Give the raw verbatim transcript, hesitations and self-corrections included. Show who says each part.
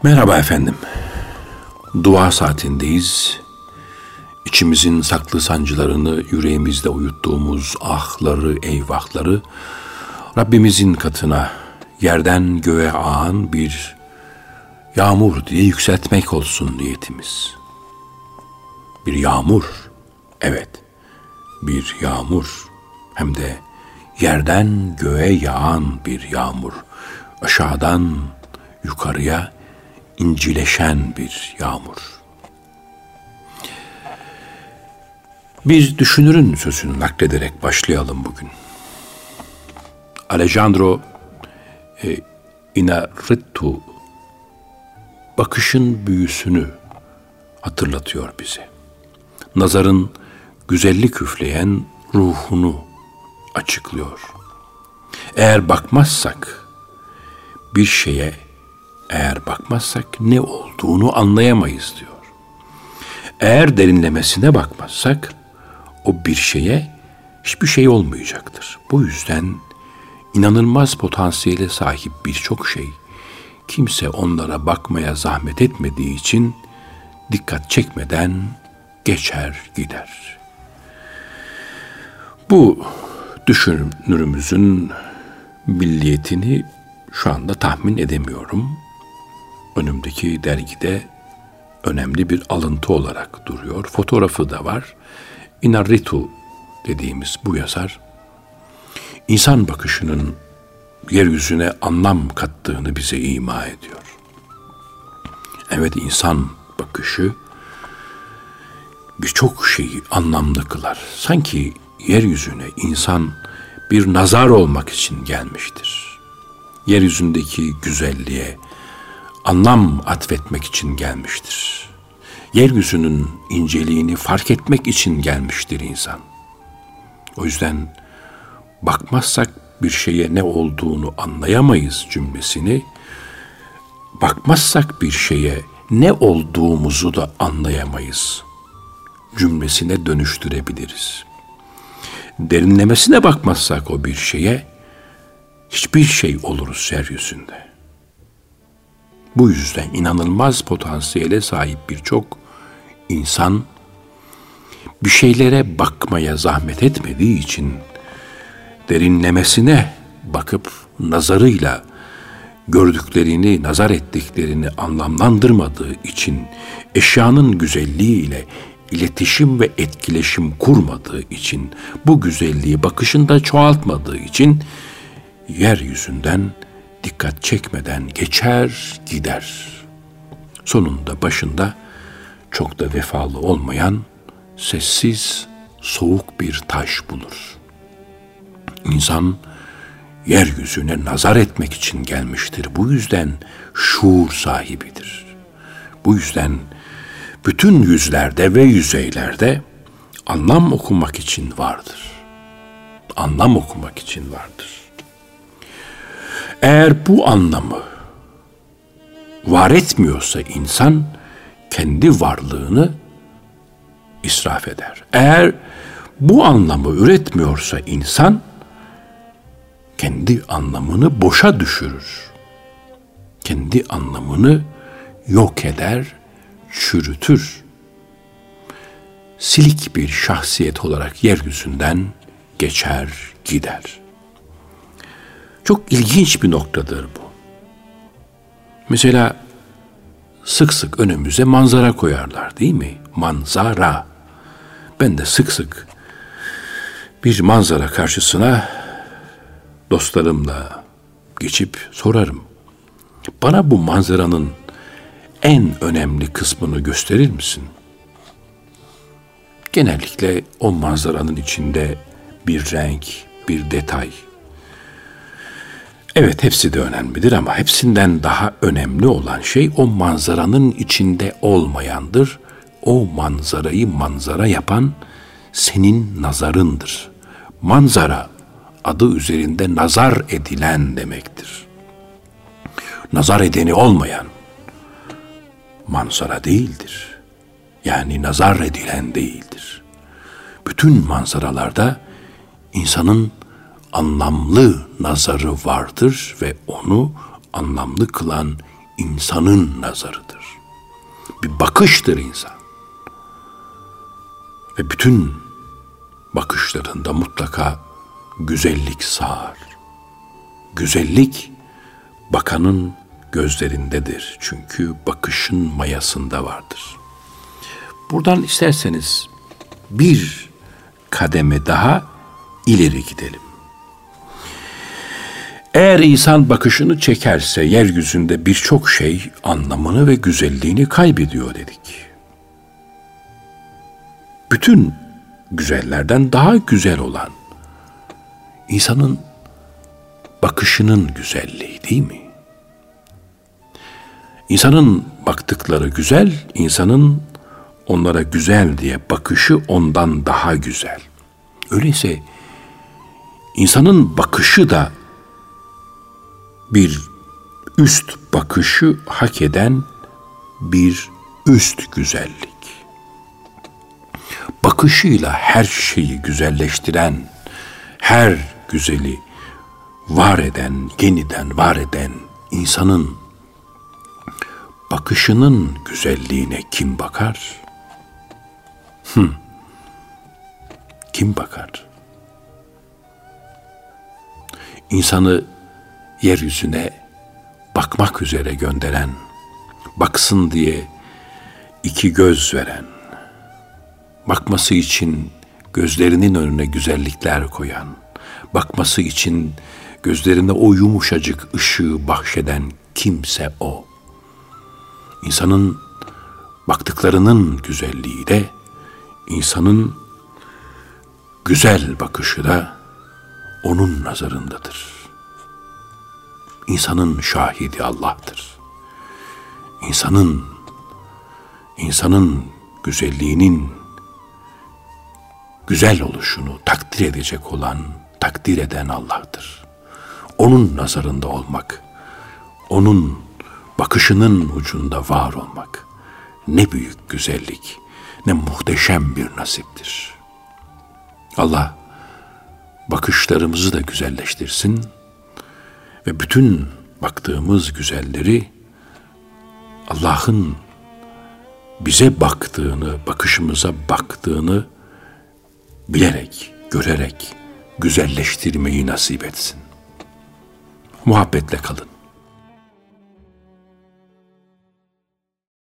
Speaker 1: Merhaba efendim. Dua saatindeyiz. İçimizin saklı sancılarını, yüreğimizde uyuttuğumuz ahları, eyvahları Rabbimizin katına yerden göğe ağan bir yağmur diye yükseltmek olsun niyetimiz. Bir yağmur, evet, bir yağmur, hem de yerden göğe yağan bir yağmur, aşağıdan yukarıya incileşen bir yağmur. Bir düşünürün sözünü naklederek başlayalım bugün. Alejandro e, Inarritu bakışın büyüsünü hatırlatıyor bize. Nazarın güzellik üfleyen ruhunu açıklıyor. Eğer bakmazsak bir şeye, eğer bakmazsak ne olduğunu anlayamayız diyor. Eğer derinlemesine bakmazsak o bir şeye hiçbir şey olmayacaktır. Bu yüzden inanılmaz potansiyele sahip birçok şey, kimse onlara bakmaya zahmet etmediği için dikkat çekmeden geçer gider. Bu düşünürümüzün milliyetini şu anda tahmin edemiyorum. Önümdeki dergide önemli bir alıntı olarak duruyor. Fotoğrafı da var. Inarritu dediğimiz bu yazar, insan bakışının yeryüzüne anlam kattığını bize ima ediyor. Evet, insan bakışı birçok şeyi anlamlı kılar. Sanki yeryüzüne insan bir nazar olmak için gelmiştir. Yeryüzündeki güzelliğe anlam atfetmek için gelmiştir. Yeryüzünün inceliğini fark etmek için gelmiştir insan. O yüzden bakmazsak bir şeye ne olduğunu anlayamayız cümlesini, bakmazsak bir şeye ne olduğumuzu da anlayamayız cümlesine dönüştürebiliriz. Derinlemesine bakmazsak o bir şeye hiçbir şey oluruz yeryüzünde. Bu yüzden inanılmaz potansiyele sahip birçok insan bir şeylere bakmaya zahmet etmediği için, derinlemesine bakıp nazarıyla gördüklerini, nazar ettiklerini anlamlandırmadığı için, eşyanın güzelliğiyle iletişim ve etkileşim kurmadığı için, bu güzelliği bakışında çoğaltmadığı için yeryüzünden dikkat çekmeden geçer gider. Sonunda başında çok da vefalı olmayan sessiz, soğuk bir taş bulur. İnsan yeryüzüne nazar etmek için gelmiştir. Bu yüzden şuur sahibidir. Bu yüzden bütün yüzlerde ve yüzeylerde anlam okumak için vardır. Anlam okumak için vardır. Eğer bu anlamı var etmiyorsa insan kendi varlığını israf eder. Eğer bu anlamı üretmiyorsa insan kendi anlamını boşa düşürür. Kendi anlamını yok eder, çürütür. Silik bir şahsiyet olarak yeryüzünden geçer gider. Çok ilginç bir noktadır bu. Mesela sık sık önümüze manzara koyarlar, değil mi? Manzara. Ben de sık sık bir manzara karşısına dostlarımla geçip sorarım. Bana bu manzaranın en önemli kısmını gösterir misin? Genellikle o manzaranın içinde bir renk, bir detay. Evet, hepsi de önemlidir ama hepsinden daha önemli olan şey o manzaranın içinde olmayandır. O manzarayı manzara yapan senin nazarındır. Manzara adı üzerinde nazar edilen demektir. Nazar edeni olmayan manzara değildir. Yani nazar edilen değildir. Bütün manzaralarda insanın anlamlı nazarı vardır ve onu anlamlı kılan insanın nazarıdır. Bir bakıştır insan. Ve bütün bakışlarında mutlaka güzellik sağar. Güzellik bakanın gözlerindedir. Çünkü bakışın mayasında vardır. Buradan isterseniz bir kademe daha ileri gidelim. Eğer insan bakışını çekerse yeryüzünde birçok şey anlamını ve güzelliğini kaybediyor dedik. Bütün güzellerden daha güzel olan insanın bakışının güzelliği değil mi? İnsanın baktıkları güzel, insanın onlara güzel diye bakışı ondan daha güzel. Öyleyse insanın bakışı da bir üst bakışı hak eden bir üst güzellik. Bakışıyla her şeyi güzelleştiren, her güzeli var eden, yeniden var eden insanın bakışının güzelliğine kim bakar? Hı. Kim bakar? İnsanı yeryüzüne bakmak üzere gönderen, baksın diye iki göz veren, bakması için gözlerinin önüne güzellikler koyan, bakması için gözlerine o yumuşacık ışığı bahşeden kimse o. İnsanın baktıklarının güzelliği de, insanın güzel bakışı da onun nazarındadır. İnsanın şahidi Allah'tır. İnsanın, insanın güzelliğinin güzel oluşunu takdir edecek olan, takdir eden Allah'tır. Onun nazarında olmak, onun bakışının ucunda var olmak ne büyük güzellik, ne muhteşem bir nasiptir. Allah bakışlarımızı da güzelleştirsin ve bütün baktığımız güzelleri Allah'ın bize baktığını, bakışımıza baktığını bilerek, görerek güzelleştirmeyi nasip etsin. Muhabbetle kalın.